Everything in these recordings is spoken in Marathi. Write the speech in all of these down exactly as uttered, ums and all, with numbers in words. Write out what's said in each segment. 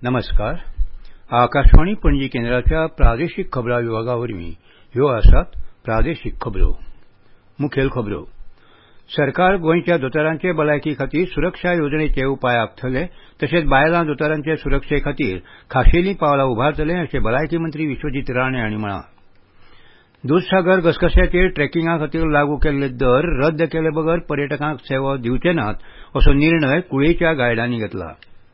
नमस्कार. आकाशवाणी पणजी केंद्राच्या प्रादेशिक खबरां विभागावरवीं ह्यो आसात प्रादेशिक खबरो. मुखेल खबरो. सरकार गोंयच्या दोतोरांचे भलायकी खातीर सुरक्षा येवजणेचे उपाय आंखतले तशेंच बायलां दोतोरांचे सुरक्षे खातीर खाशेलीं पावलां उबारतले अशें भलायकी मंत्री विश्वजीत राणे हांणी म्हळां. दूधसागर घसघश्याचेर ट्रॅकिंगा खातीर लागू केल्ले दर रद्द केले बगर पर्यटकांक सेवा दिवचे नात असो निर्णय कुळेच्या गायडांनी घेतला.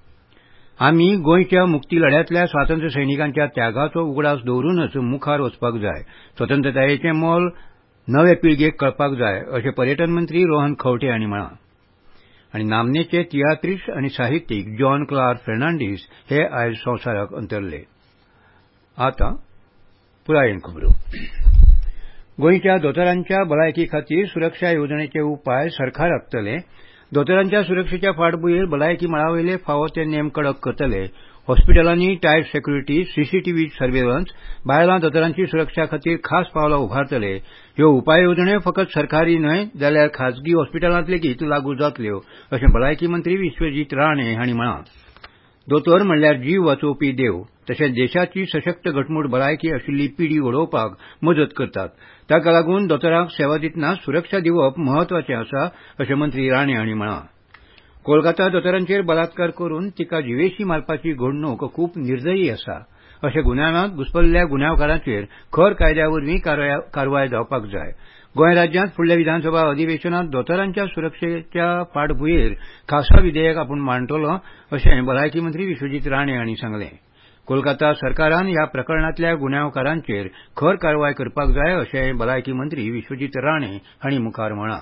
आमी गोंयच्या मुक्ती लढ्यांतल्या स्वातंत्र्य सैनिकांच्या त्यागाचो उगडास दवरूनच मुखार वचपाक जाय. स्वतंत्रतायेचें मोल नवे पिळगेक कळपाक जाय अशें पर्यटन मंत्री रोहन खंवटे हांणी म्हळां. आनी नामनेचे तियात्रीस्ट आनी साहित्यीक जॉन क्लार फेर्नांडीस हे आयज संवसाराक अंतरले. आतां पुरायेन खबरो. गोंयच्या दोतोरांच्या भलायकी खातीर सुरक्षा येवजणेचे उपाय सरकार आंखतले. दोतोरांच्या सुरक्षेच्या फाटभुंयेर भलायकी मळावयले फावो ते नेम कडक करतले. हॉस्पिटलांनी टायट सेक्युरिटी, सीसीटीव्ही सर्वेलन्स, बायलां दोतोरांची सुरक्षा खातीर खास पावलां उबारतले. ह्यो उपाय येवजण्यो फकत सरकारी न्हय जाल्यार खाजगी हॉस्पिटलांत लेगीत लागू जातल्यो अशें भलायकी मंत्री विश्वजीत राणे हांणी म्हळां. दोतोर म्हणल्यार जीव वाचोवपी देव तशेंच देशाची सशक्त घटमूट भलायकी आशिल्ली पिढी घडोवपाक मजत करतात. ताका लागून दोतोरांक सेवा दितना सुरक्षा दिवप म्हत्वाचें आसा अशें मंत्री राणे हांणी म्हळां. कोलकाता दोतोरांचेर बलात्कार करून तिका जिवेशी मारपाची घडणूक खूब निर्दयी आसा अशें गुन्यांवांत घुस्पल्ल्या गुन्यांवकारांचेर खर कायद्या वरवीं कारवाय जावपाक जाय. गोंय राज्यांत फुडल्या विधानसभा अधिवेशनांत दोतोरांच्या सुरक्षेच्या फाटभुंयेर खासा विधेयक आपूण मांडटलो अशें भलायकी मंत्री विश्वजीत राणे हांणी सांगलें. कोलकाता सरकारान ह्या प्रकरणांतल्या गुन्यांवकारांचेर खर कारवाय करपाक जाय अशें भलायकी मंत्री विश्वजीत राणे हांणी मुखार म्हळां.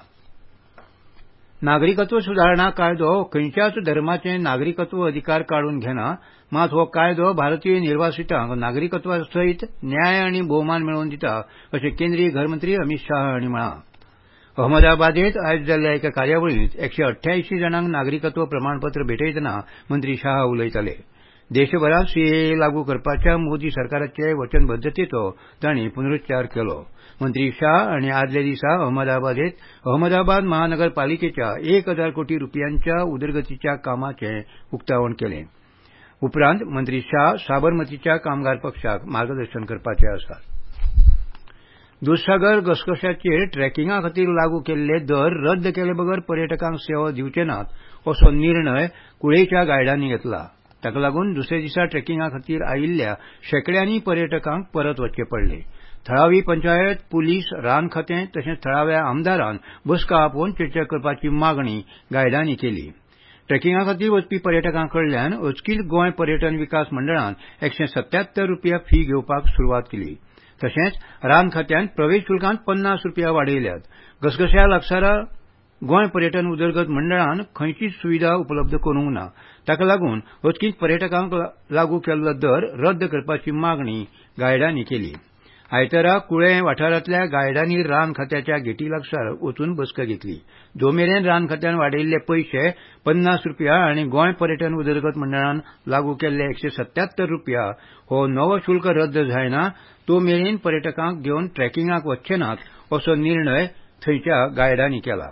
नागरिकत्व सुदारणा कायदो खंयच्याच धर्माचे नागरिकत्व अधिकार काडून घेना, मात हो कायदो भारतीय निर्वासितांक नागरिकत्वा सयत न्याय आनी भोवमान मेळोवन दिता अशें केंद्रीय घरमंत्री अमित शाह हांणी म्हळां. अहमदाबादेंत आयज जाल्ल्या एका कार्यावळींत एकशे अठ्ठ्यायंशी जाणांक नागरिकत्व प्रमाणपत्र भेटयतना मंत्री शाह उलयताले. देशभरांत सीएए लागू करपाच्या मोदी सरकाराचे वचनबद्धतेचो तांणी पुनरुच्चार केलो. मंत्री शाह हांणी आदले दिसा अहमदाबादेंत अहमदाबाद महानगरपालिकेच्या एक हजार कोटी रुपयांच्या उदरगतीच्या कामाचें उक्तावण केलें. उपरांत मंत्री शाह साबरमतीच्या कामगार पक्षाक मार्गदर्शन करपाचे आसात. दूधसागर घसघश्याचेर ट्रॅकिंगा खातीर लागू केल्ले दर रद्द केले बगर पर्यटकांक सेवा दिवचे नात असो निर्णय कुळेच्या गायडांनी घेतला. ताका लागून दुसऱ्या दिसा ट्रॅकिंगा खातीर आयिल्ल्या शेकड्यांनी पर्यटकांक परत वचचे पडले. थळावी पंचायत, पुलीस, रान खातें तशेंच थळाव्या आमदारान बसका आपोवन चर्चा करपाची मागणी गायडांनी केली. ट्रॅकिंगा खातीर वचपी पर्यटकां कडल्यान अचकीत गोंय पर्यटन विकास मंडळान एकशे सत्यात्तर रुपया फी घेवपाक सुरवात केली. तशेंच रान खात्यान प्रवेश शुल्कांत पन्नास रुपया वाडयल्यात. घसघश्या लागसार गोंय पर्यटन उदरगत मंडळान खंयचीच सुविधा उपलब्ध करूंक ना. ताका लागून अचकीत पर्यटकांक लागू केल्लो दर रद्द करपाची मागणी गायडांनी केली. आयतारा कुळे वाठारांतल्या गायडांनी रान खात्याच्या गेटी लागसार वचून बसका घेतली. जो मेरेन रान खात्यान वाडयल्ले पयशे पन्नास रुपया आनी गोंय पर्यटन उदरगत मंडळान लागू केल्ले एकशे सत्यात्तर रुपया हो नवो शुल्क रद्द जायना तो मेरेन पर्यटकांक घेवन ट्रॅकिंगाक वचचे नात असो निर्णय थंयच्या गायडांनी केला.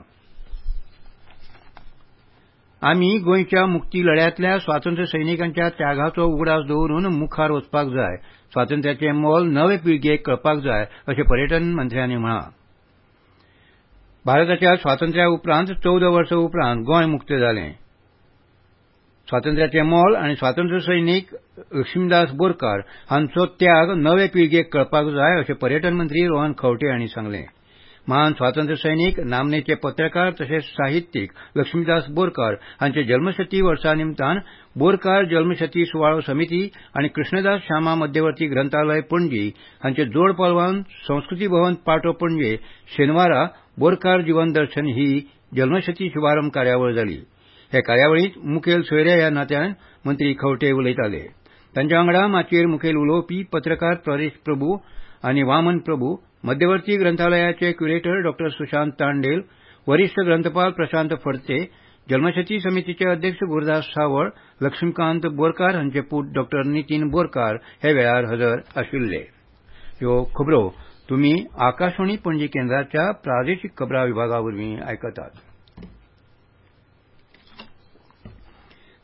आमी गोंयच्या मुक्ती लढ्यांतल्या स्वातंत्र्य सैनिकांच्या त्यागाचो उगडास दवरून मुखार वचपाक जाय. स्वातंत्र्याचें मोल नवे पिळगेक कळपाक जाय अशें पर्यटन मंत्र्यांनी म्हळां. भारताच्या स्वातंत्र्या उपरांत चौदा वर्सां उपरांत गोंय मुक्त जालें. स्वातंत्र्याचें मोल आनी स्वातंत्र्य सैनीक लक्ष्मीदास बोरकार हांचो त्याग नवे पिळगेक कळपाक जाय अशें पर्यटन मंत्री रोहन खंवटे हांणी सांगलें. महान स्वातंत्र्य सैनीक नामनेचे पत्रकार तशेंच साहित्यीक लक्ष्मीदास बोरकार हांचे जल्मशती वर्सा निमतान बोरकार जल्मशती सुवाळो समिती आनी कृष्णदास श्यामा मध्यवर्ती ग्रंथालय पणजी हांचे जोड पालवान संस्कृती भवन पाटो पणजे शेनवारा बोरकार जीवन दर्शन ही जल्मशती शुभारंभ कार्यावळ जाली. हे कार्यावळींत मुखेल सोयरे ह्या नात्यान मंत्री खंवटे उलयताले. तांचे वांगडा माचयेर मुखेल उलोवपी पत्रकार परेश प्रभू आनी वामन प्रभू, मध्यवर्ती ग्रंथालयाचे क्युरेटर डॉ सुशांत तांडेल, वरिष्ठ ग्रंथपाल प्रशांत फडते, जल्मशती समितीचे अध्यक्ष गुरुदास सावळ, लक्ष्मीकांत बोरकार हांचे पूत डॉ नितीन बोरकार हे वेळार हजर आशिल्ले. ह्यो खबरो तुमी आकाशवाणी पणजी केंद्राच्या प्रादेशीक खबरां विभागा वरवीं आयकतात.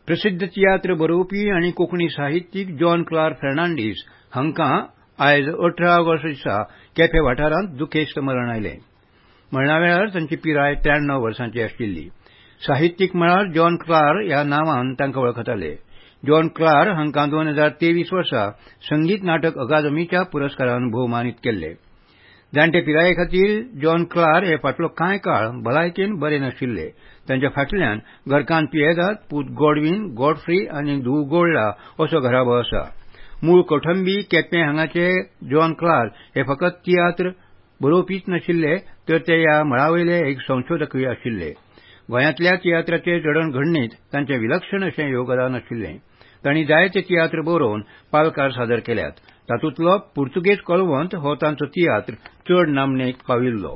प्रसिद्ध तियात्र बरोवपी आनी कोंकणी साहित्यीक जॉन क्लार फेर्नांडीस हांकां आयज अठरा ऑगस्ट दिसा केपें वाठारांत दुखेस्त मरण आयलें. मरणा वेळार तांची पिराय त्र्याण्णव वर्सांची आशिल्ली. साहित्यीक मळार जॉन क्लार ह्या नांवान तांकां वळखताले. जॉन क्लार हांकां दोन हजार तेवीस वर्सा संगीत नाटक अकादमीच्या पुरस्कारान भोवमानीत केल्ले. जाणटे पिराये खातीर जॉन क्लार हे फाटलो कांय काळ भलायकेन बरे नाशिल्ले. तांच्या फाटल्यान घरकान्न पियेदाद, पूत गॉडविन, गॉडफ्री आनी धूव गोल्डा असो घराबो आसा. मूळ कोठंबी केपें हांगाचे जॉन क्लार हे फकत तियात्र बरोवपीच नाशिल्ले तर ते ह्या मळावयले एक संशोधकूय आशिल्ले. गोंयांतल्या तियात्राचे जडणघडणीत तांचें विलक्षण अशें योगदान आशिल्लें. तांणी जायते तियात्र बरोवन पालकार सादर केल्यात. तातूंतलो पुर्तुगेज कळवंत हो तांचो तियात्र चड नामनेक पाविल्लो.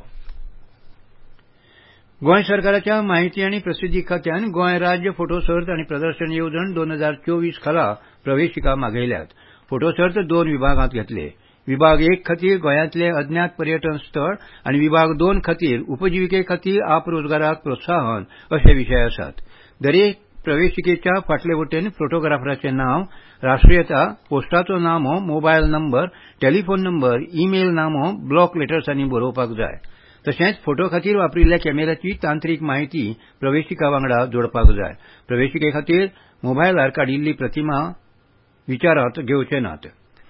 गोंय सरकाराच्या माहिती आनी प्रसिद्धी खात्यान गोंय राज्य फोटो सर्त आनी प्रदर्शन येवजण दोन हजार चोवीस खाला प्रवेशिका मागयल्यात. फोटो सर्त दोन विभागांत घेतले. विभाग एक खातीर गोंयांतले अज्ञात पर्यटन स्थळ आनी विभाग दोन खातीर उपजिविके खातीर आपरोजगाराक प्रोत्साहन अशे विशय आसात. दरेक प्रवेशिकेच्या फाटले वटेन फोटोग्राफराचें नांव, राष्ट्रीयता, पोस्टाचो नामो, mobile number, telephone number, email नामो ब्लॉक लेटर्सांनी बरोवपाक जाय. तशेंच फोटो खातीर वापरिल्ल्या कॅमेऱ्याची तांत्रीक माहिती प्रवेशिका वांगडा जोडपाक जाय. प्रवेशिके खातीर मोबायलार काडिल्ली प्रतिमा विचारांत घेवचे नात.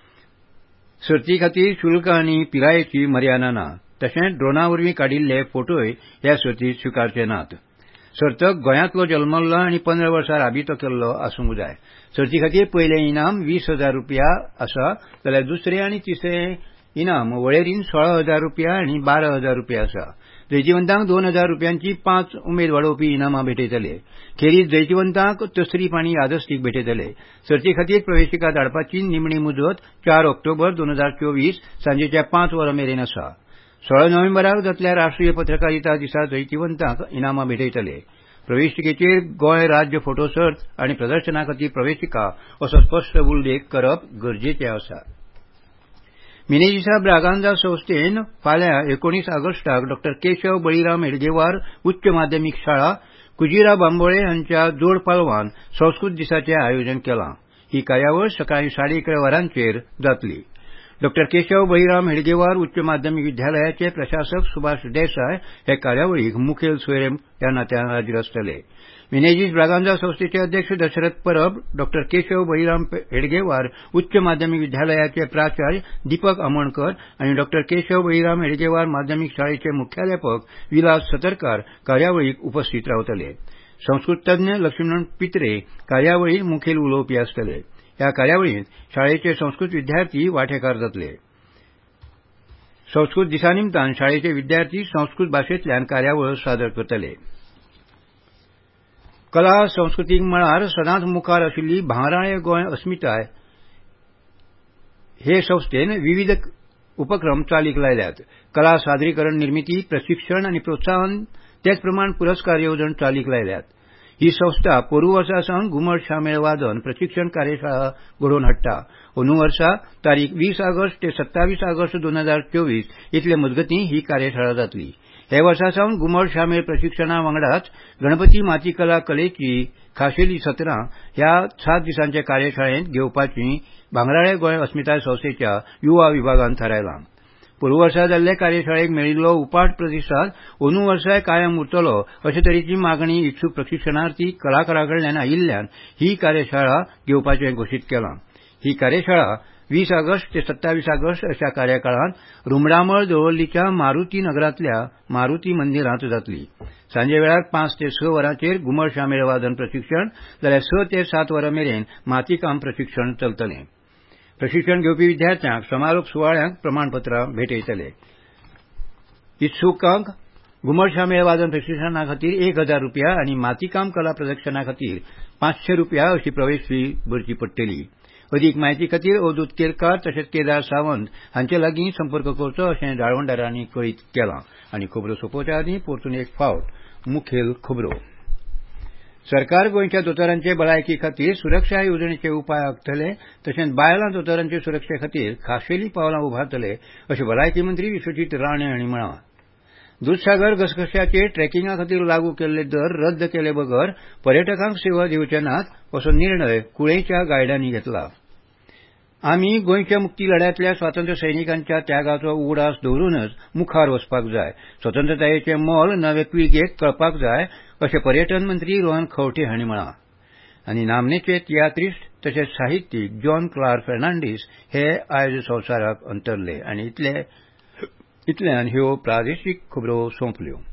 सर्ती खातीर शुल्क आनी पिरायेची मर्यादा ना. तशेंच ड्रोना वरवीं काडिल्ले फोटोय ह्या सर्तींत स्विकारचे नात. सर्तक गोंयांतलो जल्मल्लो आनी पंदरा वर्सां राबितो केल्लो आसूंक जाय. सर्ती खातीर पयलें इनाम वीस हजार रुपया आसा जाल्यार दुसरें आनी तिसरें इनाम वळेरीन सोळा हजार रुपया आनी बारा हजार रुपया आसा. जैतिवंतांक दोन हजार रुपयांची पांच उमेद वाडोवपी इनामां भेटयतले. खेरीज जैतिवंतांक तसरीप आनी यादस्तीक भेटयतले. सर्ती खातीर प्रवेशिका धाडपाची निमणी मुजत चार ऑक्टोबर दोन हजार चोवीस सांजेच्या पांच वरां मेरेन आसा. सोळा नोव्हेंबराक जातल्या राष्ट्रीय पत्रकारिता दिसा जैतिवंतांक इनामां भेटयतले. प्रवेशिकेचेर गोंय राज्य फोटो सर्त आनी प्रदर्शना खातीर प्रवेशिका असो स्पश्ट उल्लेख करप गरजेचें आसा. मिनेजिसा ब्रागांझा संस्थेन फाल्यां एकोणीस ऑगस्टाक डॉ केशव बळीराम हेडगेवार उच्च माध्यमीक शाळा कुजिरा बांबोळे हांच्या जोड पालवान संस्कृत दिसाचें आयोजन केलां. ही कार्यावळ सकाळीं साडे इकरा वरांचेर जातली. डॉ केशव बळीराम हेडगेवार उच्च माध्यमीक विद्यालयाचे प्रशासक सुभाष देसाय हे कार्यावळीक मुखेल सोयरे ह्या नात्यान हाजीर आसतले. मिनेजीस ब्रागांझा संस्थेचे अध्यक्ष दशरथ परब, डॉ केशव बळीराम हेडगेवार उच्च माध्यमीक विद्यालयाचे प्राचार्य दीपक आमोणकर आनी डॉ केशव बळीराम हेडगेवार माध्यमीक शाळेचे मुख्याध्यापक विलास सतरकार कार्यावळीक उपस्थित रावतले. संस्कृत तज्ञ लक्ष्मण पित्रे कार्यावळीत मुखेल उलोवपी आसतले. ह्या कार्यावळींत शाळेचे संस्कृत विद्यार्थी वांटेकार जातले. संस्कृत दिसा निमतान शाळेचे विद्यार्थी संस्कृत भाशेंतल्यान कार्यावळ सादर करतले. कला संस्कृतीक मळार सदांच मुखार आशिल्ली भांगराळे गोंय अस्मिताय हे संस्थेन विविध उपक्रम चालीक लायल्यात. कला सादरीकरण निर्मिती, प्रशिक्षण आनी प्रोत्साहन तेच प्रमाण पुरस्कार येवजण चालीक लायल्यात. ही संस्था पोरू वर्सा सावन घुमट शामेळ वादन प्रशिक्षण कार्यशाळा घडोवन हाडटा. अंदू वर्सा तारीख वीस ऑगस्ट ते सत्तावीस ऑगस्ट दोन हजार चोवीस इतले मजगतीं ही कार्यशाळा जातली. हे वर्सा सावन घुमट शामेळ प्रशिक्षणा वांगडाच गणपती मातीकला कलेची खाशेली सत्रां ह्या सात दिसांचे कार्यशाळेंत घेवपाची भांगराळे गोंय अस्मिताय संस्थेच्या युवा विभागान थारायलां. पोरू वर्सा जाल्ले कार्यशाळेक मेळिल्लो उपाट प्रतिसाद अंदू वर्साय कायम उरतलो अशे तरेची मागणी इत्सूक प्रशिक्षणार्थी कलाकारांकडल्यान आयिल्ल्यान ही कार्यशाळा घेवपाचें घोशीत केलां. ही कार्यशाळा वीस ऑगस्ट ते सत्तावीस ऑगस्ट अशा कार्यकाळांत रुमडामळ दवल्लीच्या मारुती नगरांतल्या मारुती मंदिरांत जातली. सांजे वेळार पांच ते स वरांचेर घुमट शामेळ वादन प्रशिक्षण जाल्यार स ते सात वरां मेरेन मातीकाम प्रशिक्षण चलतलें. प्रशिक्षण घेवपी विद्यार्थ्यांक समारोप सुवाळ्यांत प्रमाणपत्रां भेटयतले. इत्सुकांक घुमट शामेळ वादन प्रशिक्षणा खातीर एक हजार रुपया आनी मातीकाम कला प्रदर्शना खातीर पांचशे रुपया अशी प्रवेश फी भरची पडटली. अदीक म्हायती खातीर अवधूत केरकार तशेंच केदार सावंत हांचे लागीं संपर्क करचो अशें जाळवणदारांनी कळीत केलां. आनी खबरो सोंपोवच्या आदीं परतून एक फावट मुखेल खबरो. सरकार गोंयच्या दोतोरांचे भलायकी खातीर सुरक्षा येवजणेचे उपाय आंखतले तशेंच बायलां दोतोरांचे सुरक्षे खातीर खाशेलीं पावलां उबारतले अशें भलायकी मंत्री विश्वजीत राणे हांणी म्हळां. दूधसागर घसघश्याचेर ट्रॅकिंगा खातीर लागू केल्ले दर रद्द केले बगर पर्यटकांक सेवा दिवचे नात असो निर्णय कुळेच्या गायडांनी घेतला. आमी गोंयच्या मुक्ती लढ्यांतल्या स्वातंत्र्य सैनिकांच्या त्यागाचो उगडास दवरूनच मुखार वचपाक जाय. स्वतंत्रतायेचें मोल नवे पिळगेक कळपाक जाय अशें पर्यटन मंत्री रोहन खंवटे हांणी म्हळां. आनी नामनेचे तियात्रीस्ट तशेंच साहित्यीक जॉन क्लार्क फॅर्नांडीस हे आयज संवसाराक अंतरले. आनी इतल्यान ह्यो प्रादेशीक खबरो सोंपल्यो.